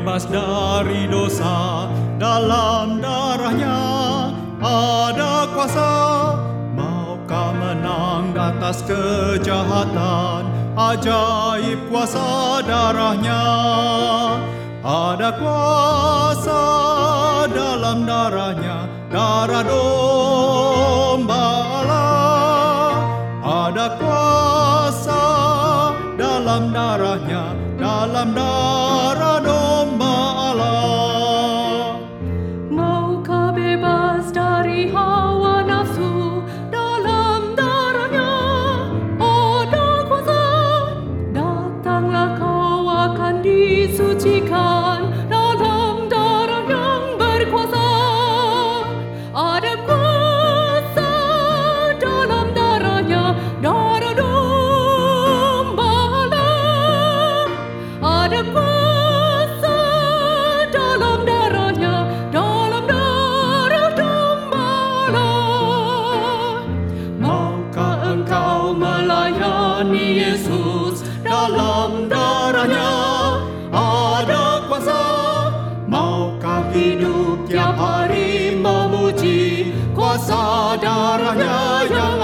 bebas dari dosa. Dalam darahnya ada kuasa. Maukah menang atas kejahatan? Ajaib kuasa darahnya. Ada kuasa dalam darahnya, darah domba Allah. Ada kuasa dalam darahnya, dalam darah domba Allah. Maukah bebas dari hawa nafsu? Dalam darahnya ada kuasa. Datanglah kau akan disucikan dalam darah yang berkuasa. Ada kuasa dalam darahnya, darah domba Allah. Ada kuasa dalam darahnya, dalam darah domba Allah. Maukah engkau melayani Yesus? Dalam darahnya ada kuasa. Maukah hidup tiap hari memuji kuasa darahnya yang